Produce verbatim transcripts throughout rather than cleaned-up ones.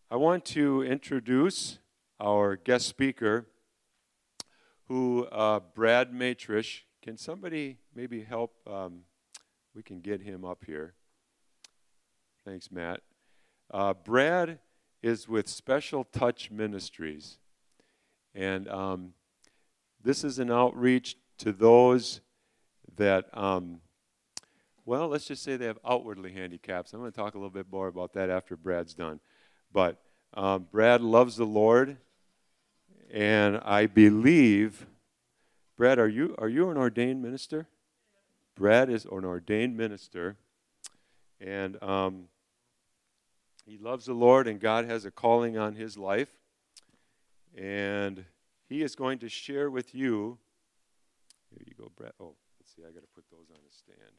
I want to introduce our guest speaker, who uh, Brad Matrish. Can somebody maybe help? Um, we can get him up here. Thanks, Matt. Uh, Brad is with Special Touch Ministries, and um, this is an outreach to those that, um, well, let's just say they have outwardly handicaps. I'm going to talk a little bit more about that after Brad's done. But um, Brad loves the Lord, and I believe, Brad, are you are you an ordained minister? Brad is an ordained minister, and um, he loves the Lord, and God has a calling on his life, and he is going to share with you. Here you go, Brad. Oh, let's see. I got to put those on a stand.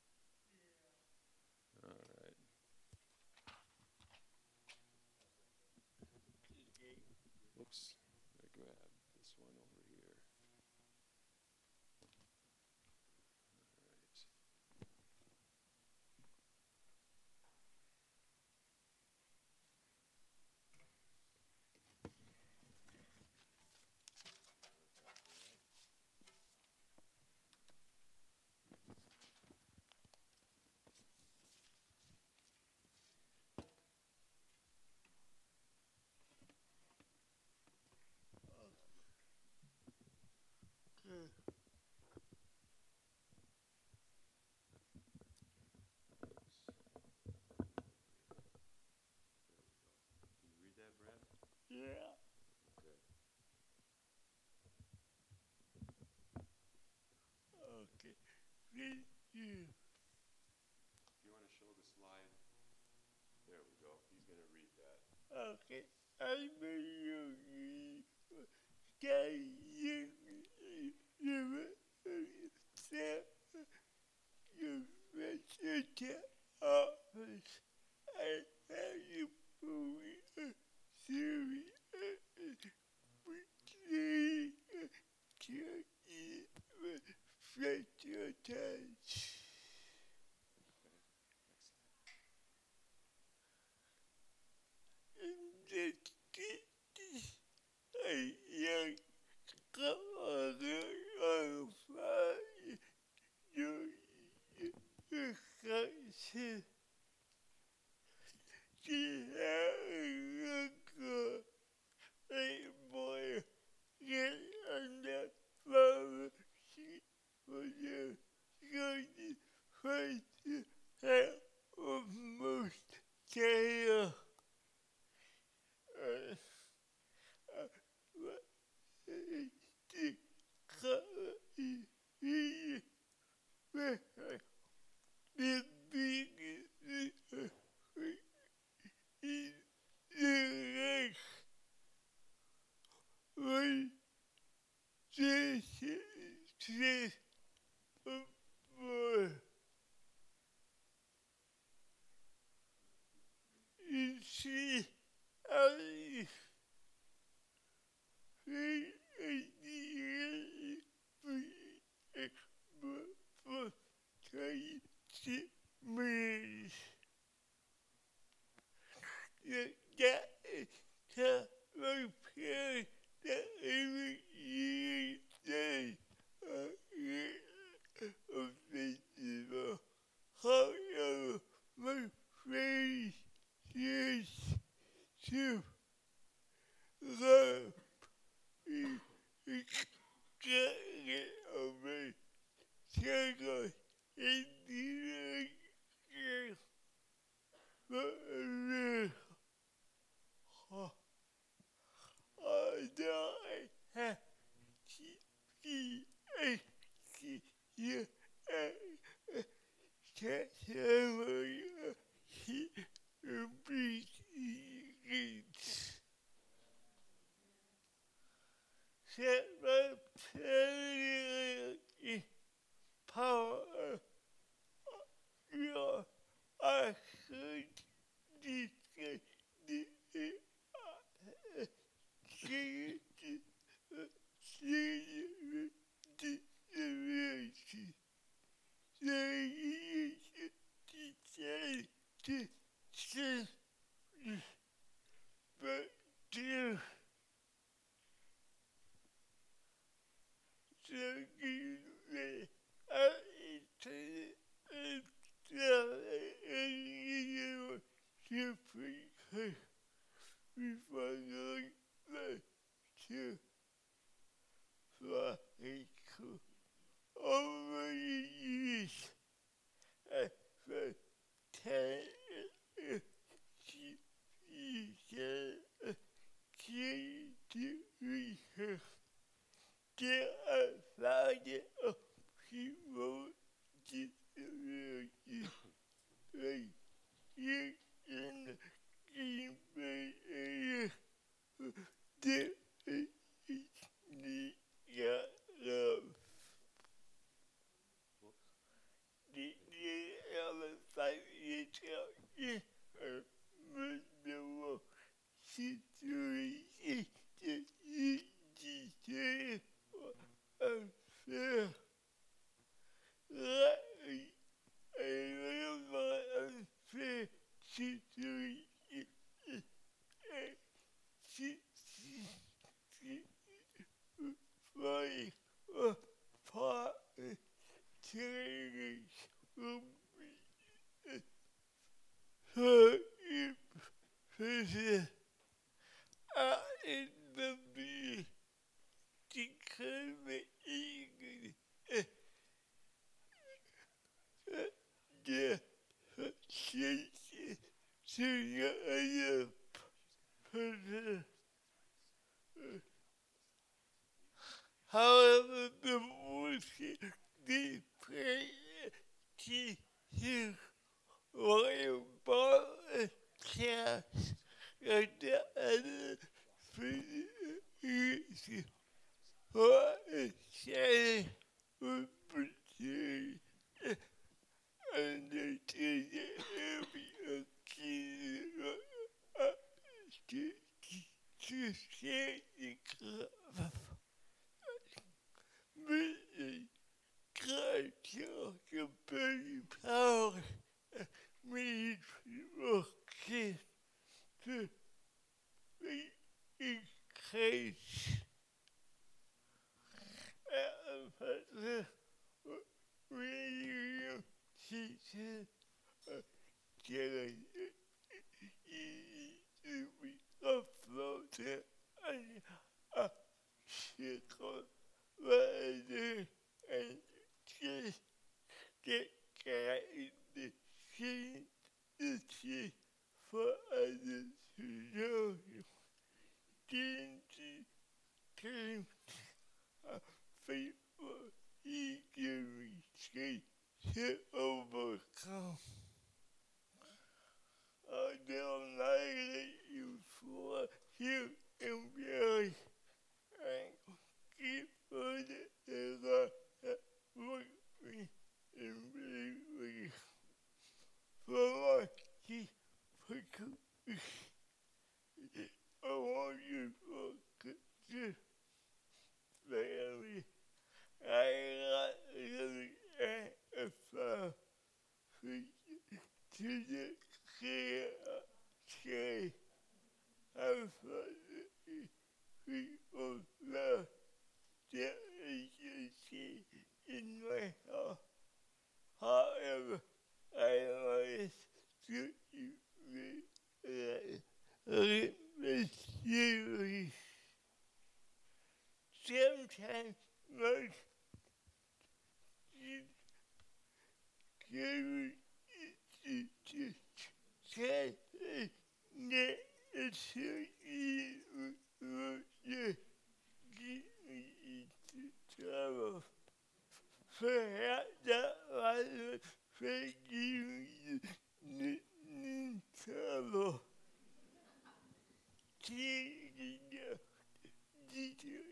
All right. Whoops. I grab this one over here. Can you read that, Brad? Yeah. Okay. Okay. Thank you. If you want to show the slide, there we go. He's going to read that. Okay. I'm a yogi. Can you you step your visitor office and have you move Siri please to your touch. In the kitchen, a young color on fire, you can't see how good a boy get on the floor. She was a good first half of most chaos. Uh, uh, the color is the biggest is the one this this boy is she I However, my face is too love. Get it over. Struggle in the years. But I have to see you. Can't ever see big needs. Set my penalty power. Your I could discuss the disability. There is a could be following the two flights already used as the ten key to research. There are thousands of people disabilities like you in the Green Bay area. There is the love. The other five years out is a miserable situation that you deserve unfair. Like a little unfair situation. She, she, she, like a part of training will be so impressive. I in the be declare English. Yeah, she to your other person. However, the music they play to hear royal ball class and the other music for a share of pretty and the every kid to share the club. Really, God talk about power made people kids to be encouraged. And radio teachers are getting easy to be uploaded and a circle. Rather and just get cat in the scene to see for others to know you. Danger came a faithful eagerly say to overcome. I don't like you for you and really and keep on the look me and really for keep I want you for good family. I got really a far to the clear sky. I thought people love that agency in my heart. However, I always should let me serious. Sometimes like you carry it to say that it's so easy to trouble. Perhaps that was for you in trouble. Taking the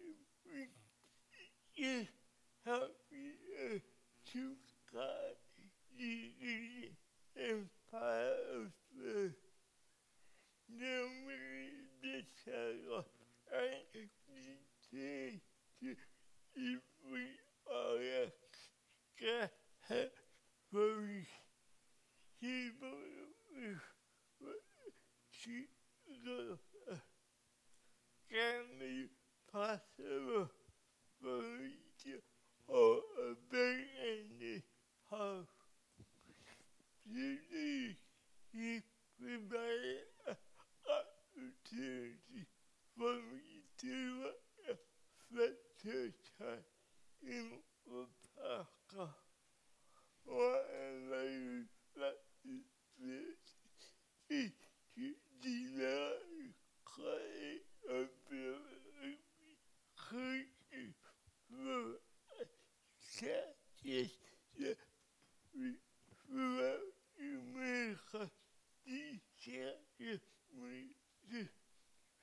details help you to God the empire of the memory the shadow and the if we are God for people she go can be possible for you or a big in the house. You need keep everybody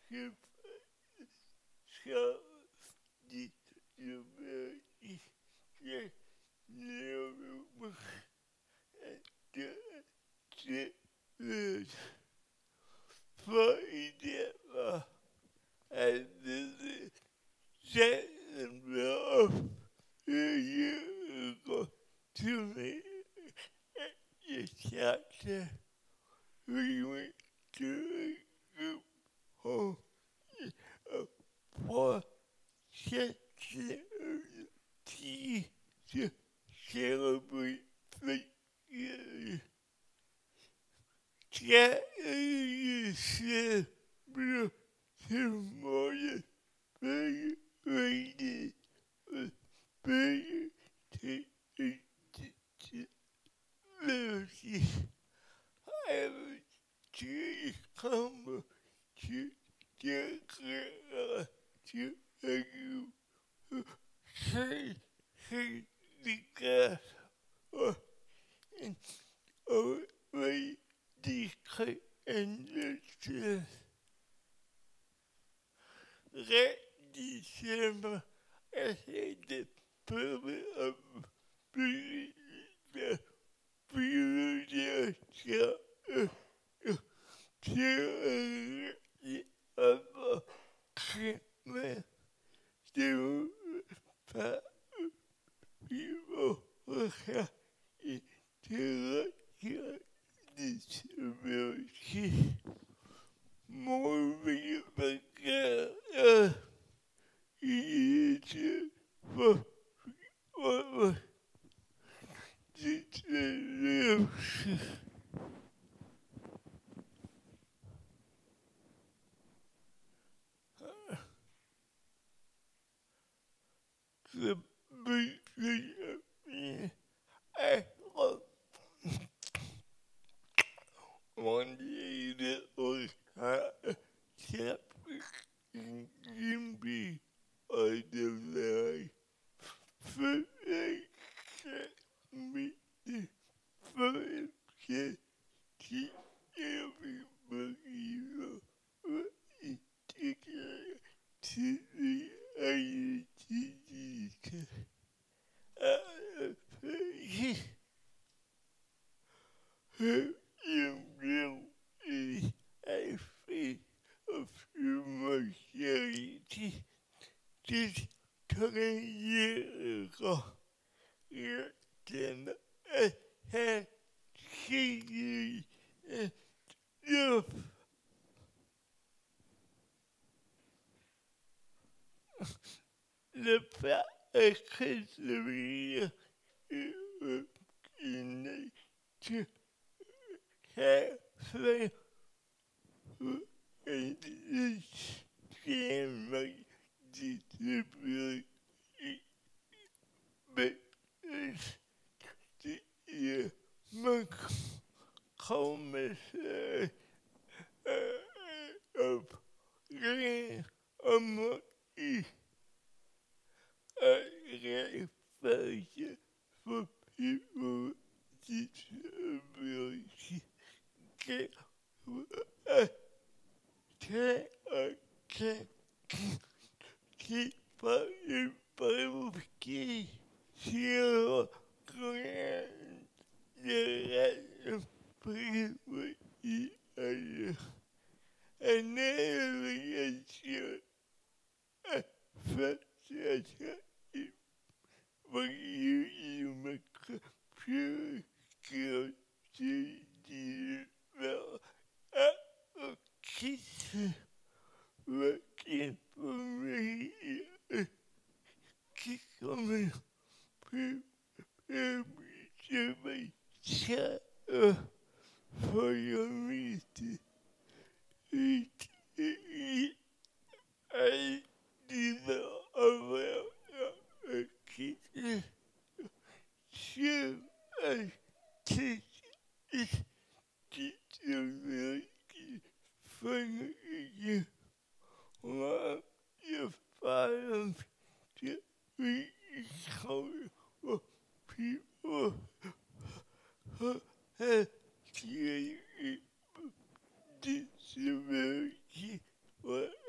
so disability can never the for example, and the second of a year ago to me, the chapter we went to a group home for chapter tea to celebrate the year. Chapter is the tomorrow very ready with very Lucy. I was to come to the girl to you. Say, say the girl and already declare and listen. Let December as the purpose of being the future of a Christmas to people who have to look at disability. More people uh, easier for for disability. The big thing I love one day that was kept in be on the very first thing me the first kid keep everybody together to the I T her emblem is a face of humanity. Just twenty years ago, you can have seen enough. The fact that in to have and this family disability, but it's the most common of grand among a reflection for people with disability. Get a can a can keep fighting Bible key. Zero grand the please with each other. And then we ensure a first when you you make pure skill to develop a kitchen working for me. Keep coming, prepare me to be shut for your meeting. It, it, I develop a kitchen. Sure, I teach it disability for you. While you find to be for people who have disability, what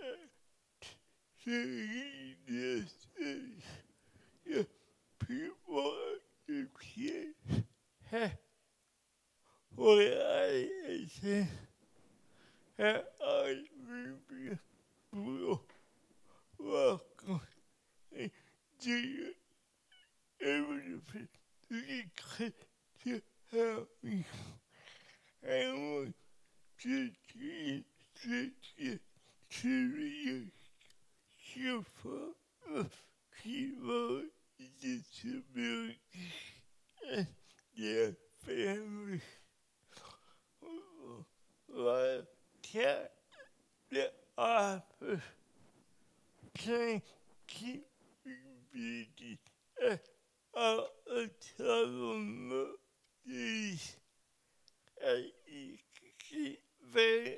saying this thing. Yeah, people understand huh, what I say. Huh, I really will welcome to everything to help me. I want to change the serious for people with disabilities and their families. Like cat, the office can keep me busy. All the time these I keep very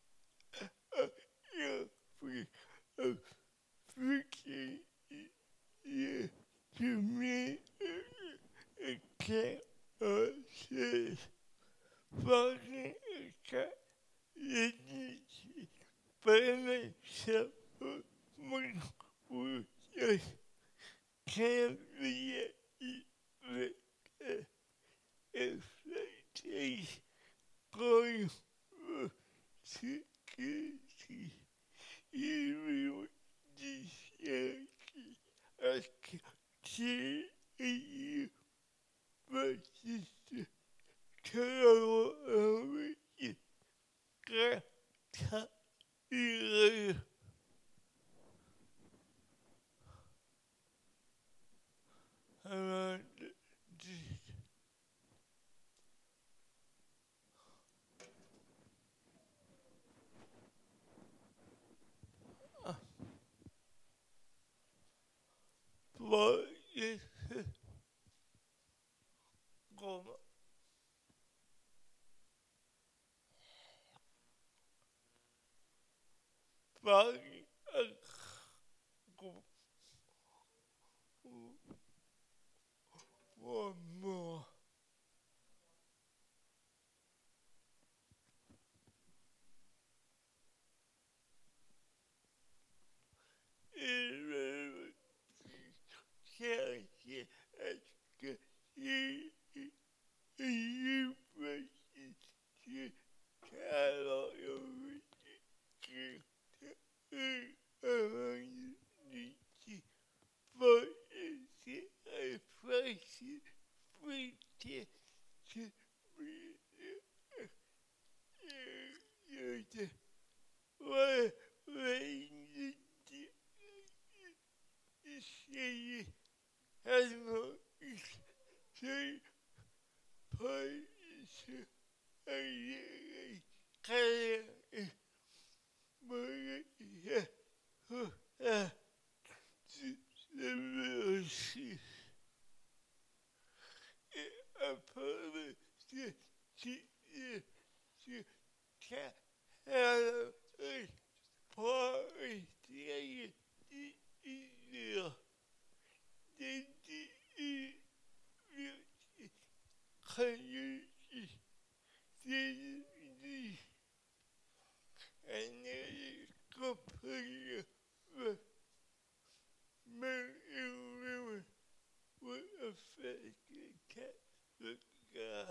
free of freaking yeah to me a cat or says fucking a cat but myself when we just can't be it if they going to get you this I can't you but just tell me got you around this but it's gone but one more. Can't get you you you cannot but it's a place free to be what way say has no say place I can but yeah see a person she she she can't have a party yeah can you see this and then compare with me with a fake cat look uh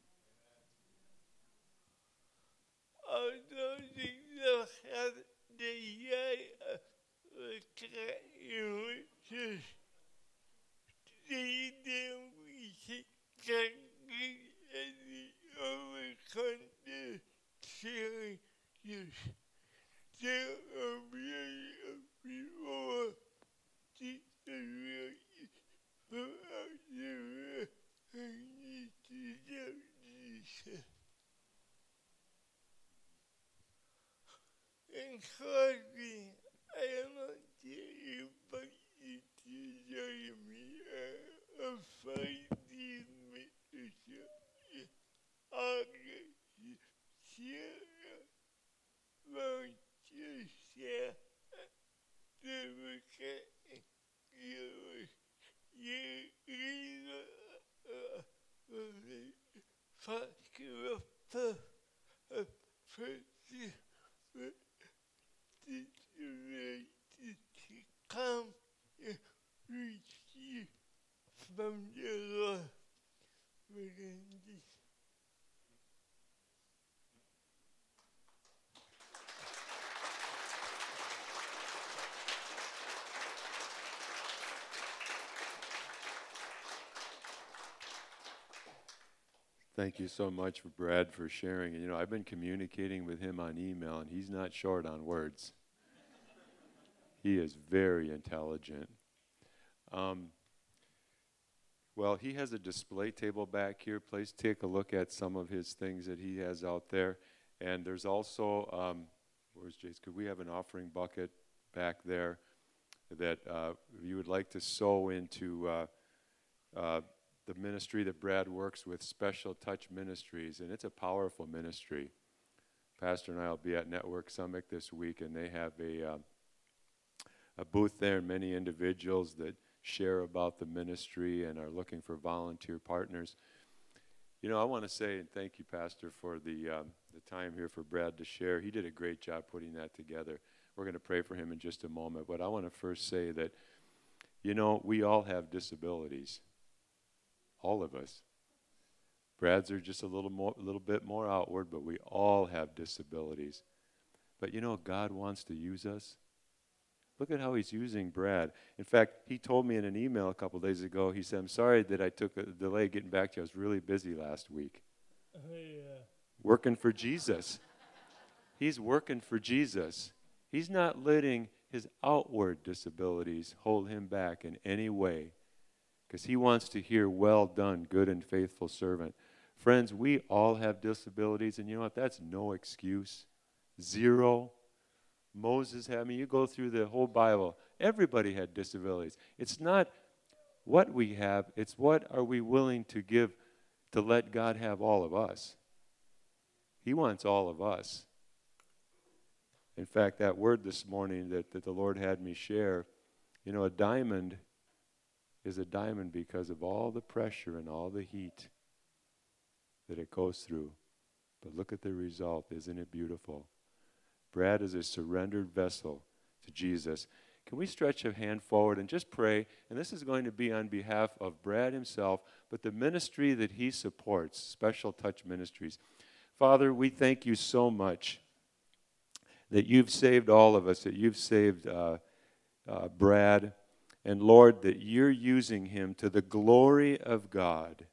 I don't think they'll have the yeah the cat you just see them we can get any other country sharing you there are really people the really without you I need to know this encouraging I am not you but you desire me a finding me I share what you share the wicked you you you fuck you up a pretty situated Thank you so much for Brad for sharing. And you know, I've been communicating with him on email, and he's not short on words. He is very intelligent. Um, well, he has a display table back here. Please take a look at some of his things that he has out there. And there's also, um, where's Jace? Could we have an offering bucket back there that uh, you would like to sow into uh, uh, the ministry that Brad works with, Special Touch Ministries, and it's a powerful ministry. Pastor and I will be at Network Summit this week, and they have a uh, a booth there, and many individuals that share about the ministry and are looking for volunteer partners. You know, I want to say, and thank you, Pastor, for the um, the time here for Brad to share. He did a great job putting that together. We're going to pray for him in just a moment, but I want to first say that, you know, we all have disabilities. All of us. Brad's are just a little more, a little bit more outward, but we all have disabilities. But you know, God wants to use us. Look at how he's using Brad. In fact, he told me in an email a couple days ago, he said, I'm sorry that I took a delay getting back to you. I was really busy last week. Oh, yeah. Working for Jesus. He's working for Jesus. He's not letting his outward disabilities hold him back in any way, because he wants to hear, well done, good and faithful servant. Friends, we all have disabilities, and you know what? That's no excuse. Zero. Moses had, I mean, you go through the whole Bible, everybody had disabilities. It's not what we have, it's what are we willing to give to let God have all of us. He wants all of us. In fact, that word this morning that, that the Lord had me share, you know, a diamond is a diamond because of all the pressure and all the heat that it goes through. But look at the result. Isn't it beautiful? Brad is a surrendered vessel to Jesus. Can we stretch a hand forward and just pray? And this is going to be on behalf of Brad himself, but the ministry that he supports, Special Touch Ministries. Father, we thank you so much that you've saved all of us, that you've saved uh, uh, Brad, and Lord, that you're using him to the glory of God.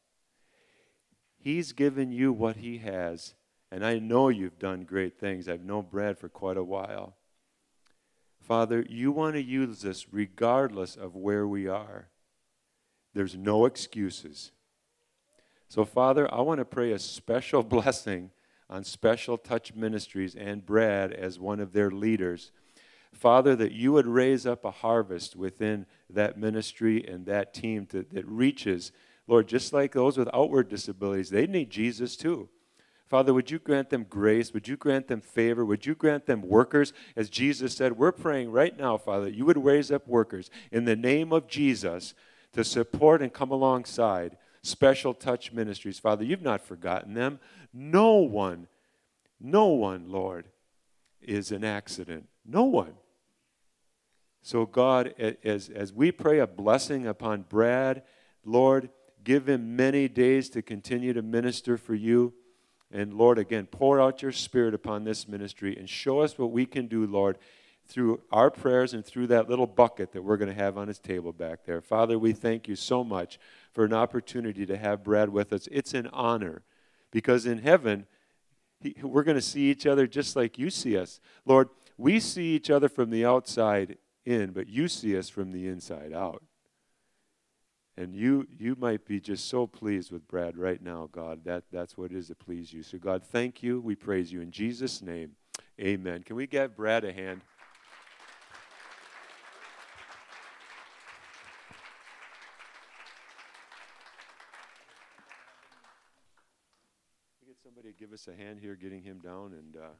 He's given you what he has, and I know you've done great things. I've known Brad for quite a while. Father, you want to use us regardless of where we are. There's no excuses. So, Father, I want to pray a special blessing on Special Touch Ministries and Brad as one of their leaders. Father, that you would raise up a harvest within that ministry and that team to, that reaches, Lord, just like those with outward disabilities, they need Jesus too. Father, would you grant them grace? Would you grant them favor? Would you grant them workers? As Jesus said, we're praying right now, Father, that you would raise up workers in the name of Jesus to support and come alongside Special Touch Ministries. Father, you've not forgotten them. No one, no one, Lord, is an accident. No one. So God, as, as we pray a blessing upon Brad, Lord, give him many days to continue to minister for you. And Lord, again, pour out your Spirit upon this ministry and show us what we can do, Lord, through our prayers and through that little bucket that we're going to have on his table back there. Father, we thank you so much for an opportunity to have Brad with us. It's an honor, because in heaven, he, we're going to see each other just like you see us. Lord, we see each other from the outside in, but you see us from the inside out. And you you might be just so pleased with Brad right now, God. That, that's what it is to please you. So, God, thank you. We praise you. In Jesus' name, amen. Can we give Brad a hand? We get somebody to give us a hand here getting him down and... Uh,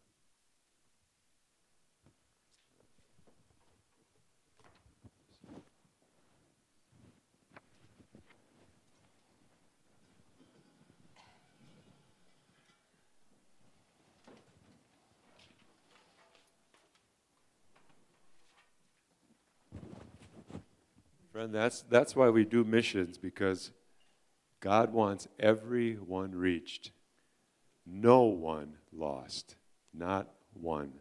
Friend, that's, that's why we do missions, because God wants everyone reached. No one lost. Not one.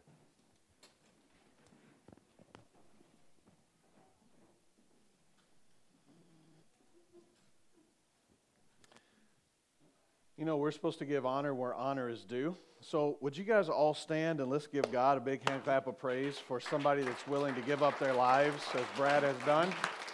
You know, we're supposed to give honor where honor is due. So would you guys all stand and let's give God a big hand clap of praise for somebody that's willing to give up their lives as Brad has done.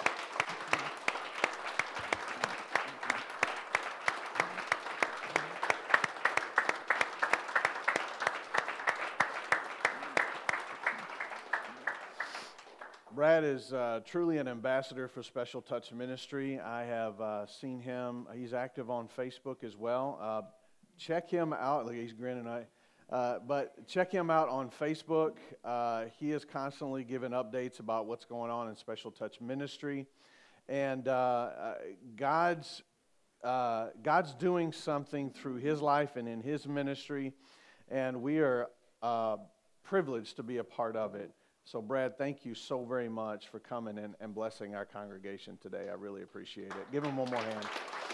Brad is uh, truly an ambassador for Special Touch Ministry. I have uh, seen him. He's active on Facebook as well. Uh, check him out. Look, he's grinning. I, uh, but check him out on Facebook. Uh, he is constantly giving updates about what's going on in Special Touch Ministry. And uh, uh, God's, uh, God's doing something through his life and in his ministry. And we are uh, privileged to be a part of it. So, Brad, thank you so very much for coming and, and blessing our congregation today. I really appreciate it. Give him one more hand.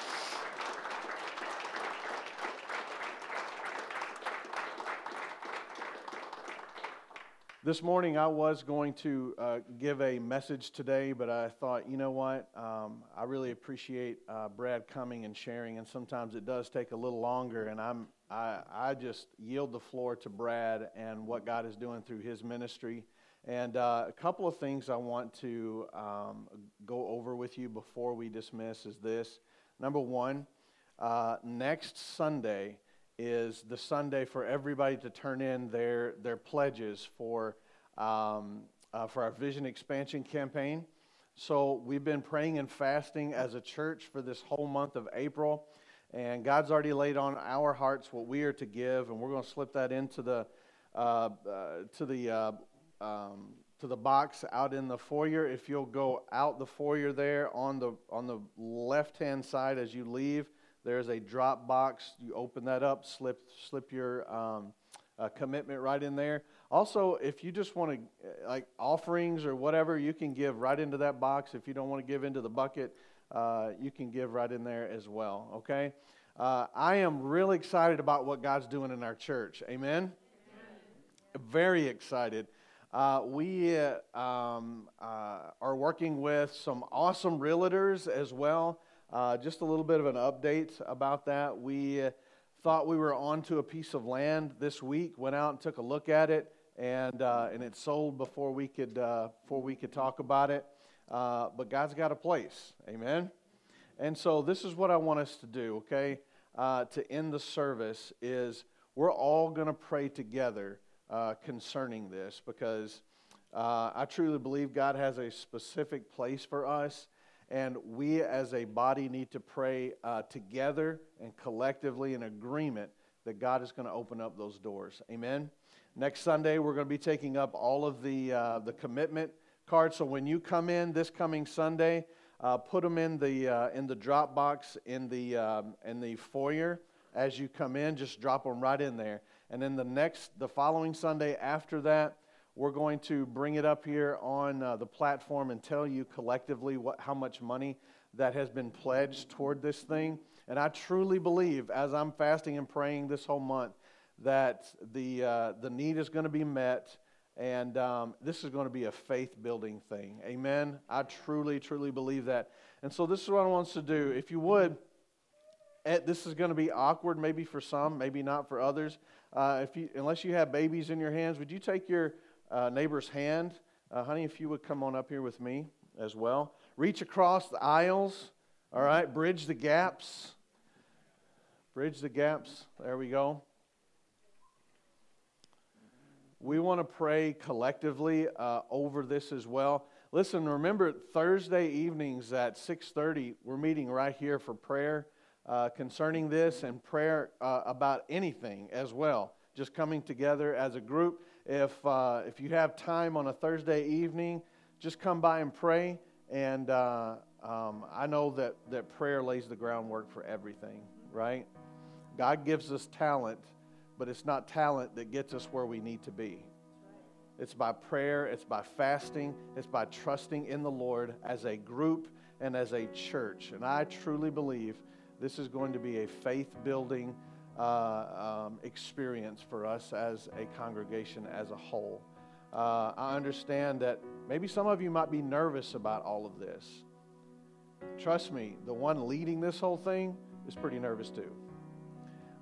This morning, I was going to uh, give a message today, but I thought, you know what? Um, I really appreciate uh, Brad coming and sharing, and sometimes it does take a little longer, and I'm I, I just yield the floor to Brad and what God is doing through his ministry. And uh, a couple of things I want to um, go over with you before we dismiss is this. Number one, uh, next Sunday is the Sunday for everybody to turn in their their pledges for um, uh, for our Vision Expansion campaign. So we've been praying and fasting as a church for this whole month of April, and God's already laid on our hearts what we are to give, and we're going to slip that into the uh, uh, to the uh, Um, to the box out in the foyer. If you'll go out the foyer there on the on the left-hand side as you leave, there's a drop box. You open that up, slip slip your um, uh, commitment right in there. Also, if you just want to, like offerings or whatever, you can give right into that box. If you don't want to give into the bucket, uh, you can give right in there as well, okay? Uh, I am really excited about what God's doing in our church. Amen? Amen. Very excited. Uh, we uh, um, uh, are working with some awesome realtors as well. Uh, just a little bit of an update about that. We uh, thought we were onto a piece of land this week. Went out and took a look at it, and uh, and it sold before we could uh, before we could talk about it. Uh, but God's got a place, amen. And so this is what I want us to do. Okay, uh, to end the service is we're all going to pray together. Uh, concerning this, because uh, I truly believe God has a specific place for us, and we as a body need to pray uh, together and collectively in agreement that God is going to open up those doors. Amen. Next Sunday, we're going to be taking up all of the uh, the commitment cards. So when you come in this coming Sunday, uh, put them in the uh, in the drop box in the um, in the foyer as you come in. Just drop them right in there. And then the next, the following Sunday after that, we're going to bring it up here on uh, the platform and tell you collectively what how much money that has been pledged toward this thing. And I truly believe, as I'm fasting and praying this whole month, that the uh, the need is going to be met, and um, this is going to be a faith-building thing. Amen? I truly, truly believe that. And so this is what I want us to do. If you would, this is going to be awkward maybe for some, maybe not for others. Uh, if you, unless you have babies in your hands, would you take your uh, neighbor's hand? Uh, honey, if you would come on up here with me as well. Reach across the aisles, all right? Bridge the gaps. Bridge the gaps. There we go. We want to pray collectively uh, over this as well. Listen, remember, Thursday evenings at six thirty, we're meeting right here for prayer. Uh, concerning this and prayer uh, about anything as well. Just coming together as a group. If uh, if you have time on a Thursday evening, just come by and pray. And uh, um, I know that, that prayer lays the groundwork for everything, right? God gives us talent, but it's not talent that gets us where we need to be. It's by prayer, it's by fasting, it's by trusting in the Lord as a group and as a church. And I truly believe this is going to be a faith-building uh, um, experience for us as a congregation as a whole. Uh, I understand that maybe some of you might be nervous about all of this. Trust me, the one leading this whole thing is pretty nervous too.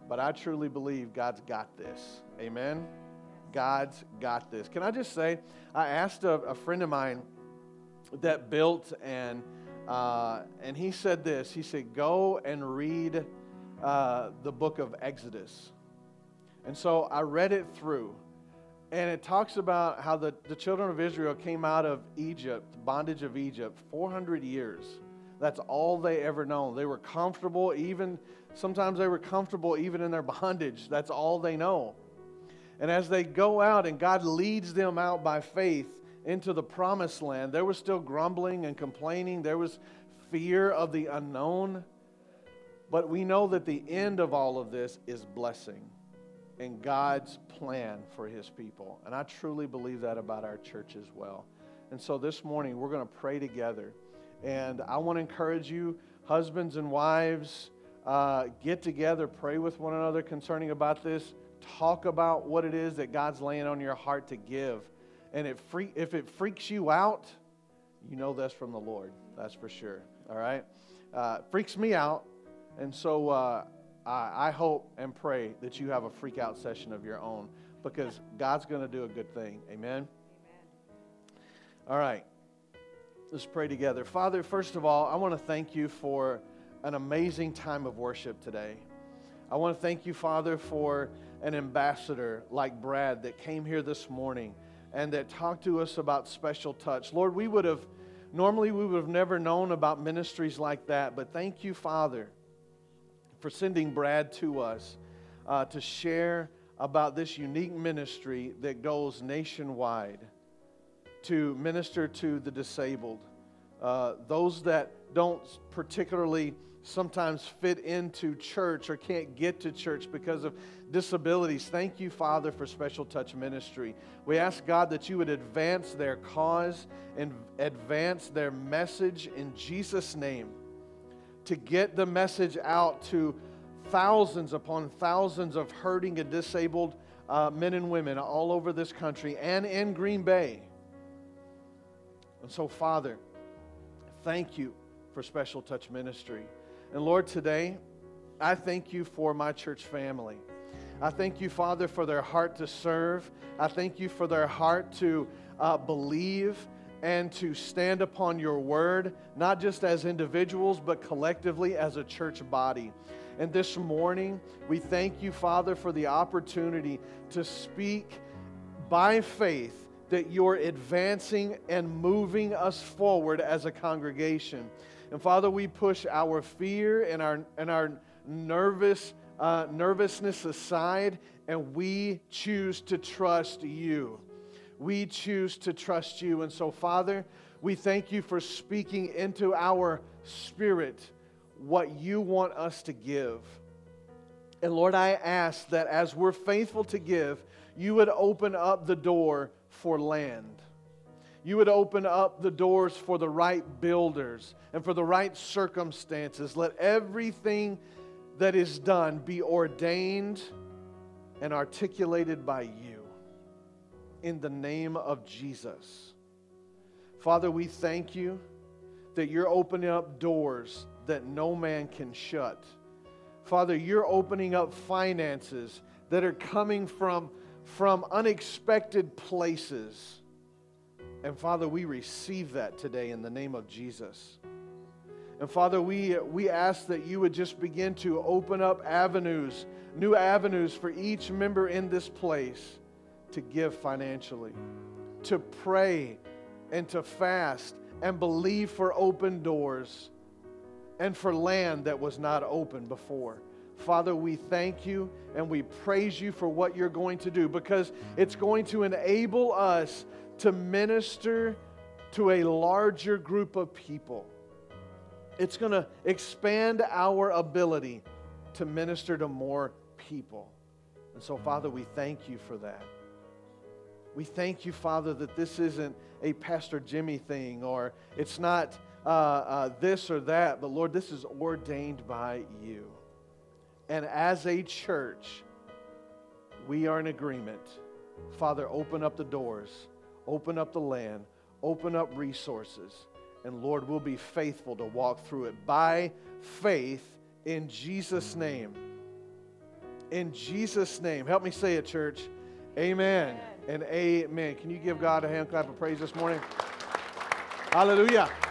but I truly believe God's got this. Amen? God's got this. Can I just say, I asked a, a friend of mine that built, and uh, and he said this. He said, go and read uh, the book of Exodus. And so I read it through, and it talks about how the, the children of Israel came out of Egypt, bondage of Egypt, four hundred years. That's all they ever known. They were comfortable, even, sometimes they were comfortable even in their bondage. That's all they know. And as they go out and God leads them out by faith into the promised land, there was still grumbling and complaining. There was fear of the unknown. But we know that the end of all of this is blessing and God's plan for His people. And I truly believe that about our church as well. And so this morning we're going to pray together. And I want to encourage you, husbands and wives, uh, get together, pray with one another concerning about this. Talk about what it is that God's laying on your heart to give. And it free, if it freaks you out, you know that's from the Lord. That's for sure. All right? Uh, freaks me out. And so uh, I, I hope and pray that you have a freak out session of your own, because God's going to do a good thing. Amen? Amen. All right. Let's pray together. Father, first of all, I want to thank you for an amazing time of worship today. I want to thank you, Father, for an ambassador like Brad that came here this morning and that talked to us about Special Touch. Lord, we would have, normally we would have never known about ministries like that, but thank you, Father, for sending Brad to us uh, to share about this unique ministry that goes nationwide to minister to the disabled, uh, those that don't particularly sometimes fit into church or can't get to church because of disabilities. Thank you, Father, for Special Touch Ministry. We ask, God, that you would advance their cause and advance their message in Jesus' name, to get the message out to thousands upon thousands of hurting and disabled uh, men and women all over this country and in Green Bay. And so, Father, thank you for Special Touch Ministry. And Lord, today, I thank you for my church family. I thank you, Father, for their heart to serve. I thank you for their heart to uh, believe and to stand upon your word, not just as individuals, but collectively as a church body. And this morning, we thank you, Father, for the opportunity to speak by faith that you're advancing and moving us forward as a congregation. And Father, we push our fear and our and our nervous uh, nervousness aside, and we choose to trust you. We choose to trust you. And so, Father, we thank you for speaking into our spirit what you want us to give. And Lord, I ask that as we're faithful to give, you would open up the door for land. You would open up the doors for the right builders and for the right circumstances. Let everything that is done be ordained and articulated by you in the name of Jesus. Father, we thank you that you're opening up doors that no man can shut. Father, you're opening up finances that are coming from, from unexpected places. And Father, we receive that today in the name of Jesus. And Father, we, we ask that you would just begin to open up avenues, new avenues for each member in this place to give financially, to pray and to fast and believe for open doors and for land that was not open before. Father, we thank you and we praise you for what you're going to do, because it's going to enable us to minister to a larger group of people. It's going to expand our ability to minister to more people. And so, Father, we thank you for that. We thank you, Father, that this isn't a Pastor Jimmy thing, or it's not uh, uh, this or that, but Lord, this is ordained by you. And as a church, we are in agreement. Father, open up the doors, open up the land, open up resources, and Lord, we'll be faithful to walk through it by faith in Jesus' name. In Jesus' name. Help me say it, church. Amen, amen. And amen. Can you give God a hand clap of praise this morning? Hallelujah.